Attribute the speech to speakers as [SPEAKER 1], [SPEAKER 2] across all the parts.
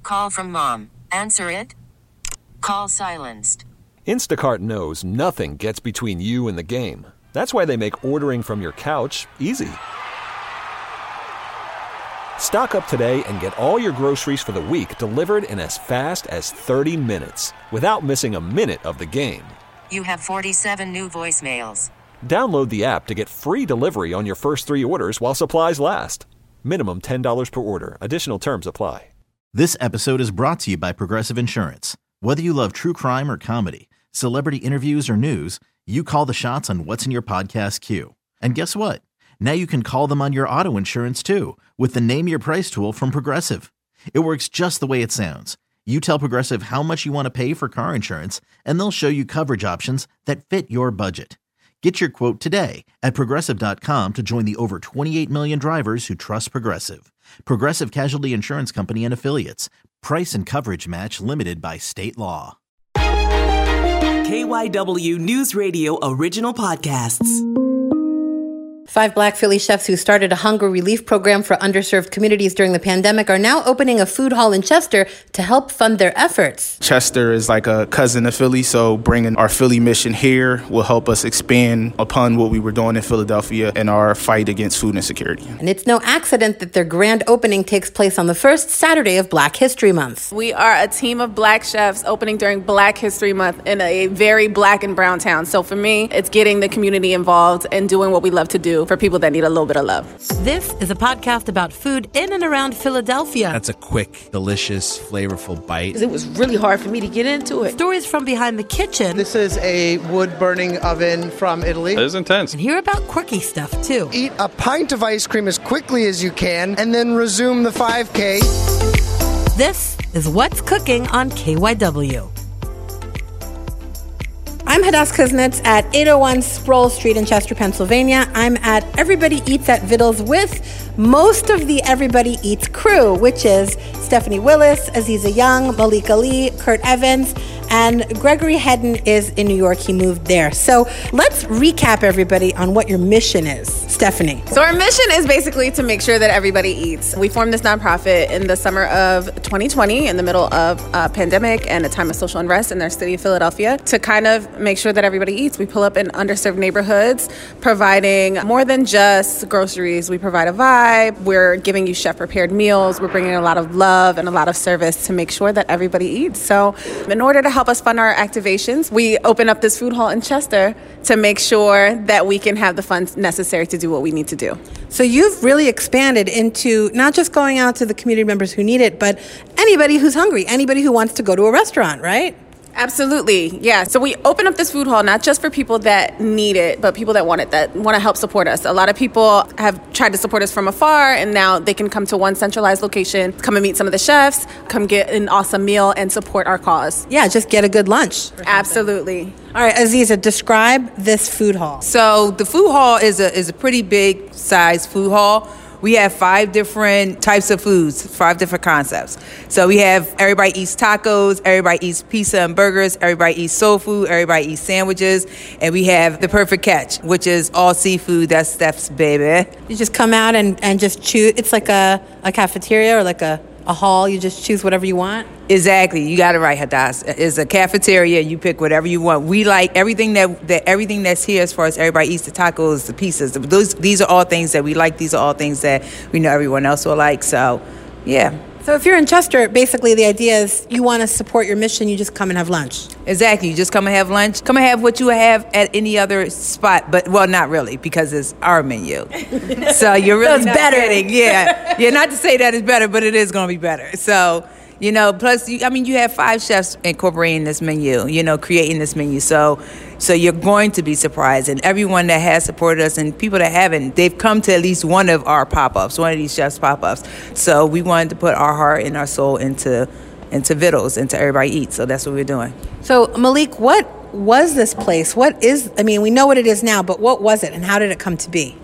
[SPEAKER 1] Call from mom. Answer it. Call silenced.
[SPEAKER 2] Instacart knows nothing gets between you and the game. That's why they make ordering from your couch easy. Stock up today and get all your groceries for the week delivered in as fast as 30 minutes without missing a minute of the game.
[SPEAKER 1] You have 47 new voicemails.
[SPEAKER 2] Download the app to get free delivery on your first 3 orders while supplies last. Minimum $10 per order. Additional terms apply.
[SPEAKER 3] This episode is brought to you by Progressive Insurance. Whether you love true crime or comedy, celebrity interviews or news, you call the shots on what's in your podcast queue. And guess what? Now you can call them on your auto insurance too with the Name Your Price tool from Progressive. It works just the way it sounds. You tell Progressive how much you want to pay for car insurance, and they'll show you coverage options that fit your budget. Get your quote today at Progressive.com to join the over 28 million drivers who trust Progressive. Progressive Casualty Insurance Company and Affiliates. Price and coverage match limited by state law.
[SPEAKER 4] KYW News Radio original podcasts.
[SPEAKER 5] 5 Black Philly chefs who started a hunger relief program for underserved communities during the pandemic are now opening a food hall in Chester to help fund their efforts.
[SPEAKER 6] Chester is like a cousin of Philly, so bringing our Philly mission here will help us expand upon what we were doing in Philadelphia in our fight against food insecurity.
[SPEAKER 5] And it's no accident that their grand opening takes place on the first Saturday of Black History Month.
[SPEAKER 7] We are a team of Black chefs opening during Black History Month in a very Black and brown town. So for me, it's getting the community involved and doing what we love to do for people that need a little bit of love.
[SPEAKER 5] This is a podcast about food in and around Philadelphia.
[SPEAKER 8] That's a quick, delicious, flavorful bite.
[SPEAKER 9] It was really hard for me to get into it.
[SPEAKER 5] Stories from behind the kitchen.
[SPEAKER 10] This is a wood-burning oven from Italy.
[SPEAKER 11] It is intense.
[SPEAKER 5] And hear about quirky stuff, too.
[SPEAKER 10] Eat a pint of ice cream as quickly as you can, and then resume the 5K.
[SPEAKER 5] This is What's Cooking on KYW. I'm Hadass Kuznets at 801 Sproul Street in Chester, Pennsylvania. I'm at Everybody Eats at Vittles with most of the Everybody Eats crew, which is Stephanie Willis, Aziza Young, Malik Ali, Kurt Evans, and Gregory Hedden is in New York. He moved there. So let's recap everybody on what your mission is. Stephanie.
[SPEAKER 7] So our mission is basically to make sure that everybody eats. We formed this nonprofit in the summer of 2020 in the middle of a pandemic and a time of social unrest in our city of Philadelphia to kind of make sure that everybody eats. We pull up in underserved neighborhoods, providing more than just groceries. We provide a vibe. We're giving you chef-prepared meals. We're bringing a lot of love and a lot of service to make sure that everybody eats. So in order to help us fund our activations, we open up this food hall in Chester to make sure that we can have the funds necessary to do what we need to do.
[SPEAKER 5] So you've really expanded into not just going out to the community members who need it, but anybody who's hungry, anybody who wants to go to a restaurant, right?
[SPEAKER 7] Absolutely, yeah. So we open up this food hall not just for people that need it, but people that want it, that want to help support us. A lot of people have tried to support us from afar, and now they can come to one centralized location, come and meet some of the chefs, come get an awesome meal and support our cause.
[SPEAKER 5] Yeah, just get a good lunch.
[SPEAKER 7] Absolutely.
[SPEAKER 5] All right, Aziza, describe this food hall.
[SPEAKER 9] So the food hall is a pretty big size food hall. We have 5 different types of foods, 5 different concepts. So we have everybody eats tacos, everybody eats pizza and burgers, everybody eats soul food, everybody eats sandwiches, and we have the perfect catch, which is all seafood. That's Steph's baby.
[SPEAKER 5] You just come out and just choose. It's like a cafeteria or like a hall. You just choose whatever you want.
[SPEAKER 9] Exactly. You got it right, Hadass. It's a cafeteria. You pick whatever you want. We like everything everything that's here as far as everybody eats the tacos, the pizzas. These are all things that we like. These are all things that we know everyone else will like. So, yeah.
[SPEAKER 5] So if you're in Chester, basically the idea is you want to support your mission, you just come and have lunch.
[SPEAKER 9] Exactly. You just come and have lunch. Come and have what you have at any other spot. But, well, not really, because it's our menu. So you're really
[SPEAKER 5] so it's better.
[SPEAKER 9] Getting, yeah. Yeah, not to say that it's better, but it is going to be better. So, you know, plus, you have 5 chefs incorporating this menu, creating this menu. So you're going to be surprised. And everyone that has supported us and people that haven't, they've come to at least one of our pop-ups, one of these chefs' pop-ups. So we wanted to put our heart and our soul into Vittles, into Everybody Eats. So that's what we're doing.
[SPEAKER 5] So, Malik, what was this place? We know what it is now, but what was it and how did it come to be?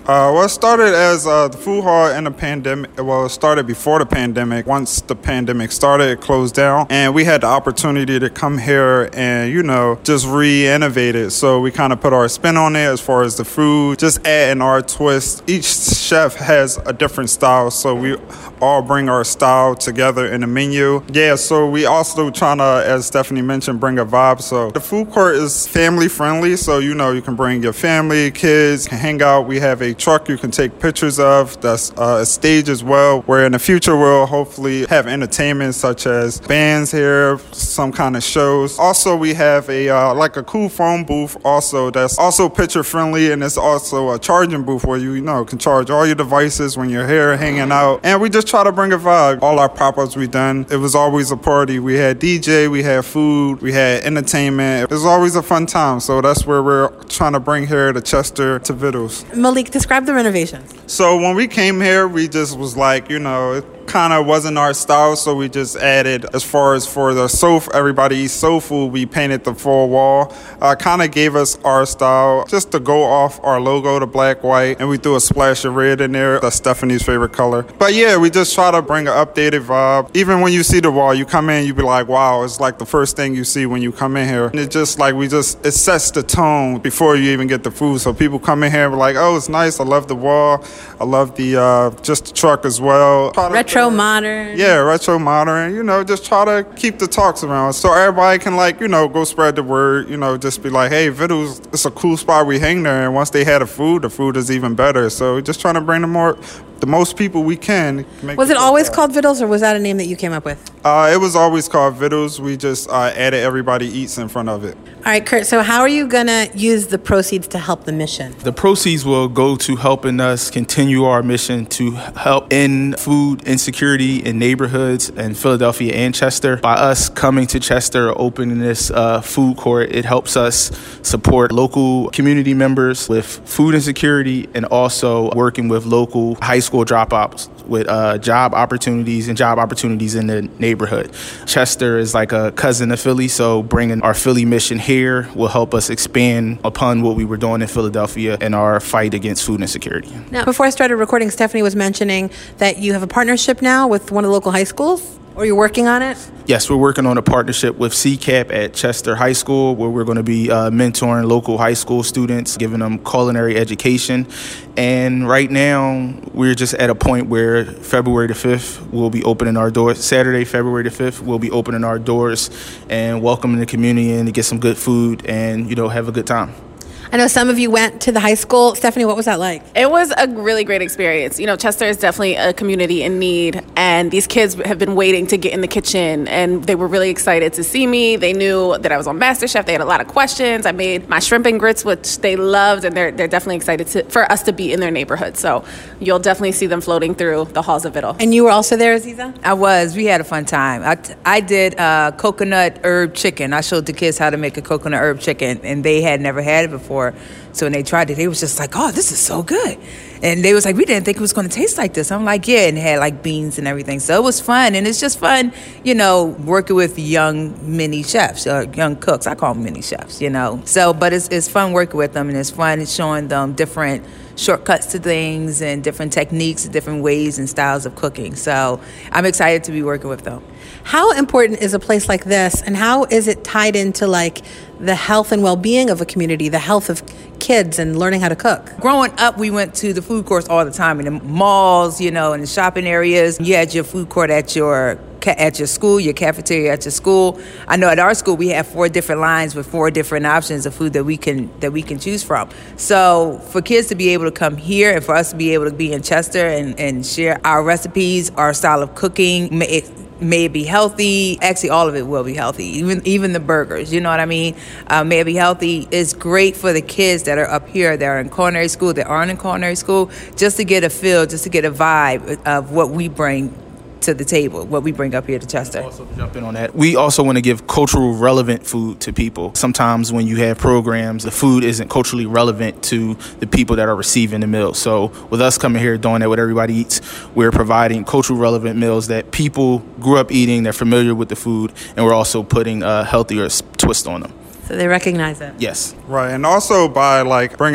[SPEAKER 11] Well, it started as the food hall in the pandemic. Well, it started before the pandemic. Once the pandemic started, it closed down. And we had the opportunity to come here and, just re-innovate it. So we kind of put our spin on it as far as the food, just adding our twist. Each chef has a different style, so we all bring our style together in the menu. Yeah, so we also trying to, as Stephanie mentioned, bring a vibe. So the food court is family friendly, so you can bring your family, kids, can hang out. We have a truck you can take pictures of. That's a stage as well, where in the future we'll hopefully have entertainment such as bands here, some kind of shows. Also, we have a cool phone booth also that's also picture friendly, and it's also a charging booth where you can charge all your devices when you're here hanging out. And we just try to bring a vibe. All our pop-ups we done, it was always a party. We had DJ, we had food, we had entertainment. It was always a fun time. So that's where we're trying to bring here to Chester to Vittles.
[SPEAKER 5] Malik, describe the renovations.
[SPEAKER 11] So when we came here, we just was like, it kind of wasn't our style, so we just added, as far as for the everybody eats soul food, we painted the full wall. Kind of gave us our style, just to go off our logo, the black, white, and we threw a splash of red in there. That's Stephanie's favorite color. But yeah, we just try to bring an updated vibe. Even when you see the wall, you come in, you be like, wow, it's like the first thing you see when you come in here. And it just like, it sets the tone before you even get the food. So people come in here and be like, oh, it's nice. I love the wall. I love just the truck as well.
[SPEAKER 5] Retro modern.
[SPEAKER 11] Yeah, retro modern. Just try to keep the talks around so everybody can go spread the word. Just be like, hey, Vittles, it's a cool spot. We hang there, and once they had the food is even better. So just trying to bring the most people we can.
[SPEAKER 5] Was it always called Vittles, or was that a name that you came up with?
[SPEAKER 11] It was always called Vittles. We just added Everybody Eats in front of it.
[SPEAKER 5] All right, Kurt, so how are you going to use the proceeds to help the mission?
[SPEAKER 6] The proceeds will go to helping us continue our mission to help end food insecurity in neighborhoods in Philadelphia and Chester. By us coming to Chester, opening this food court, it helps us support local community members with food insecurity and also working with local high school dropouts with job opportunities in the neighborhood. Chester is like a cousin of Philly, so bringing our Philly mission here will help us expand upon what we were doing in Philadelphia in our fight against food insecurity.
[SPEAKER 5] Now, before I started recording, Stephanie was mentioning that you have a partnership now with one of the local high schools. Or you're working on it?
[SPEAKER 6] Yes, we're working on a partnership with CCAP at Chester High School, where we're going to be mentoring local high school students, giving them culinary education. And right now, we're just at a point where February the 5th, we'll be opening our doors. Saturday, February the 5th, we'll be opening our doors and welcoming the community in to get some good food and, have a good time.
[SPEAKER 5] I know some of you went to the high school. Stephanie, what was that like?
[SPEAKER 7] It was a really great experience. Chester is definitely a community in need, and these kids have been waiting to get in the kitchen, and they were really excited to see me. They knew that I was on MasterChef. They had a lot of questions. I made my shrimp and grits, which they loved, and they're definitely excited for us to be in their neighborhood. So you'll definitely see them floating through the halls of Vittles.
[SPEAKER 5] And you were also there, Aziza?
[SPEAKER 9] I was. We had a fun time. I did coconut herb chicken. I showed the kids how to make a coconut herb chicken, and they had never had it before. So when they tried it, they was just like, oh, this is so good. And they was like, we didn't think it was going to taste like this. I'm like, yeah, and it had like beans and everything. So it was fun. And it's just fun, working with young mini chefs, young cooks. I call them mini chefs, So, but it's fun working with them, and it's fun showing them different shortcuts to things and different techniques, different ways and styles of cooking. So I'm excited to be working with them.
[SPEAKER 5] How important is a place like this, and how is it tied into the health and well-being of a community, the health of kids and learning how to cook?
[SPEAKER 9] Growing up, we went to the food courts all the time in the malls, in the shopping areas. You had your food court at your school, your cafeteria at your school. I know at our school we have 4 different lines with 4 different options of food that we can choose from. So for kids to be able to come here and for us to be able to be in Chester and share our recipes, our style of cooking, may it be healthy. Actually, all of it will be healthy. Even the burgers, you know what I mean? May it be healthy. It's great for the kids that are up here, that are in culinary school, that aren't in culinary school, just to get a feel, just to get a vibe of what we bring to the table, what we bring up here to Chester.
[SPEAKER 6] Also jump in on that. We also want to give cultural relevant food to people. Sometimes when you have programs, the food isn't culturally relevant to the people that are receiving the meal. So with us coming here doing that with Everybody Eats, we're providing cultural relevant meals that people grew up eating, they're familiar with the food, and we're also putting a healthier twist on them.
[SPEAKER 5] So they recognize it.
[SPEAKER 6] Yes.
[SPEAKER 11] Right, and also by bringing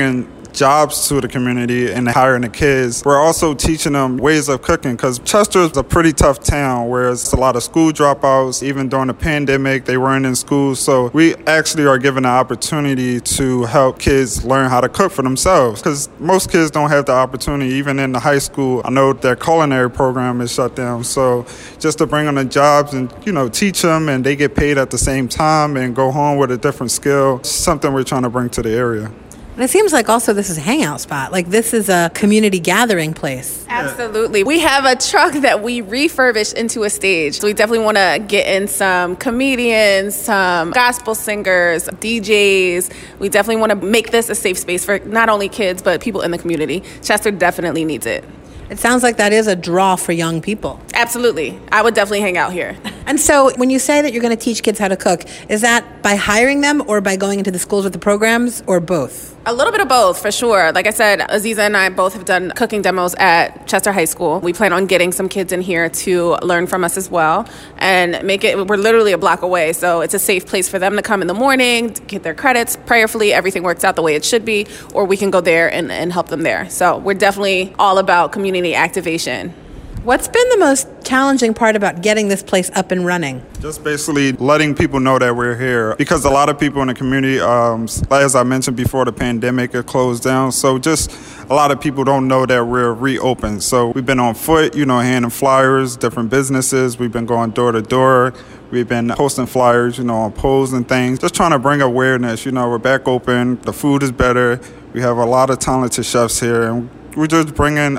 [SPEAKER 11] jobs to the community and hiring the kids. We're also teaching them ways of cooking because Chester is a pretty tough town where it's a lot of school dropouts. Even during the pandemic, they weren't in school. So we actually are given an opportunity to help kids learn how to cook for themselves because most kids don't have the opportunity. Even in the high school, I know their culinary program is shut down. So just to bring them the jobs and, teach them and they get paid at the same time and go home with a different skill, it's something we're trying to bring to the area.
[SPEAKER 5] And it seems like also this is a hangout spot. Like this is a community gathering place.
[SPEAKER 7] Absolutely. We have a truck that we refurbished into a stage. So we definitely want to get in some comedians, some gospel singers, DJs. We definitely want to make this a safe space for not only kids, but people in the community. Chester definitely needs it.
[SPEAKER 5] It sounds like that is a draw for young people.
[SPEAKER 7] Absolutely. I would definitely hang out here.
[SPEAKER 5] And so when you say that you're going to teach kids how to cook, is that by hiring them or by going into the schools with the programs or both?
[SPEAKER 7] A little bit of both, for sure. Like I said, Aziza and I both have done cooking demos at Chester High School. We plan on getting some kids in here to learn from us as well and we're literally a block away. So it's a safe place for them to come in the morning, get their credits. Prayerfully, everything works out the way it should be, or we can go there and help them there. So we're definitely all about community activation.
[SPEAKER 5] What's been the most challenging part about getting this place up and running?
[SPEAKER 11] Just basically letting people know that we're here because a lot of people in the community, as I mentioned before the pandemic, it closed down. So just a lot of people don't know that we're reopened. So we've been on foot, handing flyers, different businesses. We've been going door to door. We've been posting flyers, on poles and things, just trying to bring awareness. We're back open. The food is better. We have a lot of talented chefs here, and we're just bringing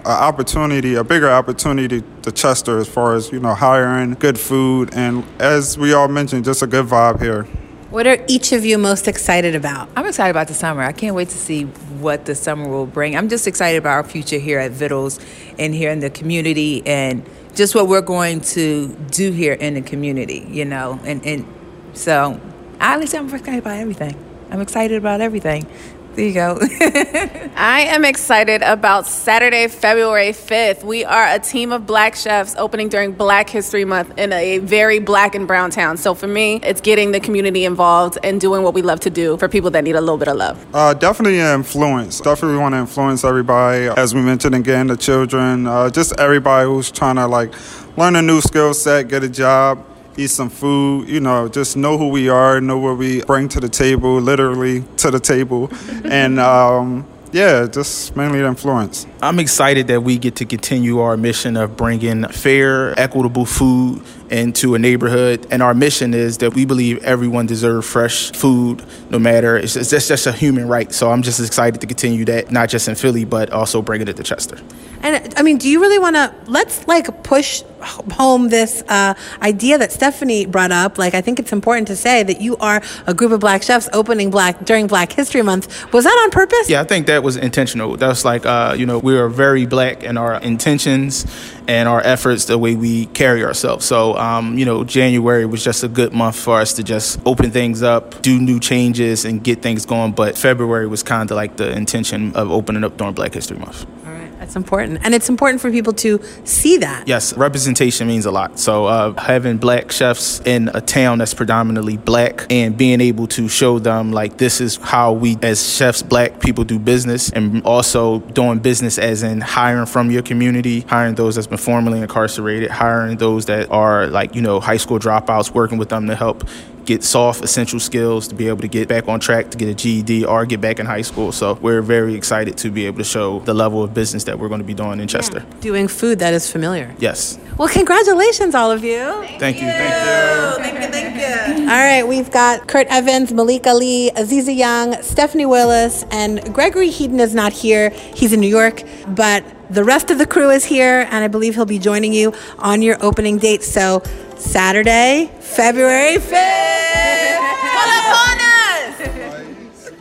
[SPEAKER 11] a bigger opportunity to Chester as far as, hiring good food. And as we all mentioned, just a good vibe here.
[SPEAKER 5] What are each of you most excited about?
[SPEAKER 9] I'm excited about the summer. I can't wait to see what the summer will bring. I'm just excited about our future here at Vittles and here in the community and just what we're going to do here in the community, And so, honestly, I'm excited about everything. I'm excited about everything. There you go.
[SPEAKER 7] I am excited about Saturday, February 5th. We are a team of Black chefs opening during Black History Month in a very Black and brown town. So for me, it's getting the community involved and doing what we love to do for people that need a little bit of love.
[SPEAKER 11] Definitely influence. Definitely want to influence everybody. As we mentioned again, the children, just everybody who's trying to learn a new skill set, get a job, eat some food, just know who we are, know what we bring to the table, literally to the table. And just mainly the influence.
[SPEAKER 6] I'm excited that we get to continue our mission of bringing fair, equitable food into a neighborhood. And our mission is that we believe everyone deserves fresh food, no matter, it's just a human right. So I'm just excited to continue that, not just in Philly, but also bringing it to Chester.
[SPEAKER 5] And do you really want to, let's push home this idea that Stephanie brought up. I think it's important to say that you are a group of Black chefs opening during Black History Month. Was that on purpose?
[SPEAKER 6] Yeah, I think that was intentional. That was we are very Black in our intentions and our efforts, the way we carry ourselves. So, January was just a good month for us to just open things up, do new changes, and get things going. But February was kind of the intention of opening up during Black History Month.
[SPEAKER 5] All right, that's important. And it's important for people to see that.
[SPEAKER 6] Yes, representation means a lot. So having Black chefs in a town that's predominantly Black and being able to show them this is how we as chefs, Black people, do business, and also doing business as in hiring from your community, hiring those that's been formerly incarcerated, hiring those that are high school dropouts, working with them to help get soft essential skills to be able to get back on track to get a GED or get back in high school. So we're very excited to be able to show the level of business that we're going to be doing in Chester.
[SPEAKER 5] Yeah. Doing food that is familiar.
[SPEAKER 6] Yes.
[SPEAKER 5] Well, congratulations, all of you.
[SPEAKER 6] Thank you.
[SPEAKER 5] All right, we've got Kurt Evans, Malika Lee, Aziza Young, Stephanie Willis, and Gregory Heaton is not here. He's in New York, but the rest of the crew is here, and I believe he'll be joining you on your opening date. So Saturday, February 5th. Pull up on us!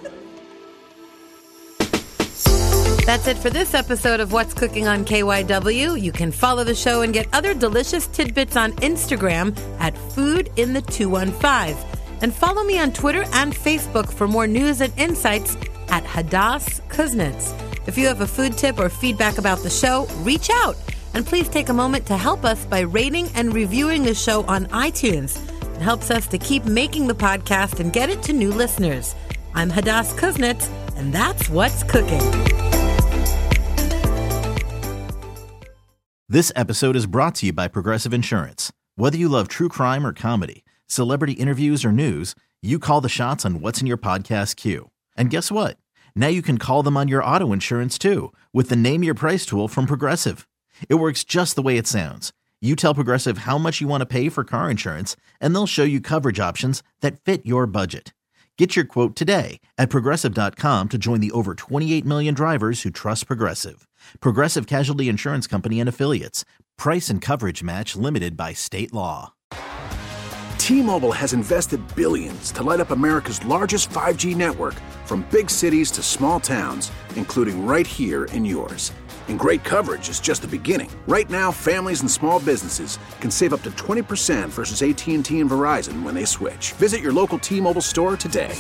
[SPEAKER 5] That's it for this episode of What's Cooking on KYW. You can follow the show and get other delicious tidbits on Instagram at foodinthe215. And follow me on Twitter and Facebook for more news and insights at Hadass Kuznets. If you have a food tip or feedback about the show, reach out. And please take a moment to help us by rating and reviewing the show on iTunes. It helps us to keep making the podcast and get it to new listeners. I'm Hadass Kuznets,
[SPEAKER 4] And that's what's cooking.
[SPEAKER 3] This episode is brought to you by Progressive Insurance. Whether you love true crime or comedy, celebrity interviews or news, you call the shots on what's in your podcast queue. And guess what? Now you can call them on your auto insurance too with the Name Your Price tool from Progressive. It works just the way it sounds. You tell Progressive how much you want to pay for car insurance, and they'll show you coverage options that fit your budget. Get your quote today at Progressive.com to join the over 28 million drivers who trust Progressive. Progressive Casualty Insurance Company and Affiliates. Price and coverage match limited by state law.
[SPEAKER 12] T-Mobile has invested billions to light up America's largest 5G network, from big cities to small towns, including right here in yours. And great coverage is just the beginning. Right now, families and small businesses can save up to 20% versus AT&T and Verizon when they switch. Visit your local T-Mobile store today.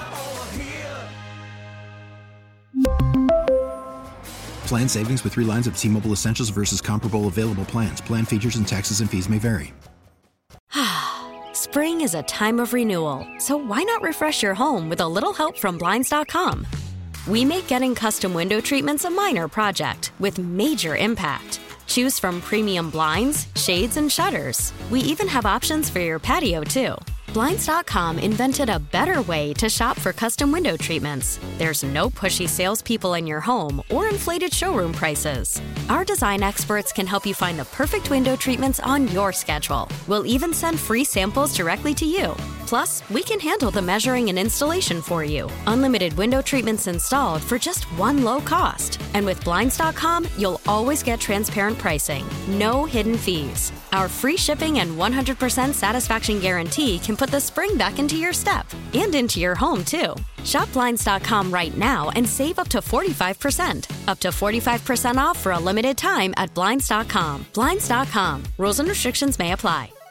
[SPEAKER 13] Plan savings with 3 lines of T-Mobile Essentials versus comparable available plans. Plan features and taxes and fees may vary.
[SPEAKER 14] Spring is a time of renewal, so why not refresh your home with a little help from Blinds.com? We make getting custom window treatments a minor project with major impact. Choose from premium blinds, shades, and shutters. We even have options for your patio, too. Blinds.com invented a better way to shop for custom window treatments. There's no pushy salespeople in your home or inflated showroom prices. Our design experts can help you find the perfect window treatments on your schedule. We'll even send free samples directly to you. Plus, we can handle the measuring and installation for you. Unlimited window treatments installed for just one low cost. And with Blinds.com, you'll always get transparent pricing. No hidden fees. Our free shipping and 100% satisfaction guarantee can put the spring back into your step and into your home, too. Shop Blinds.com right now and save up to 45%. Up to 45% off for a limited time at Blinds.com. Blinds.com. Rules and restrictions may apply.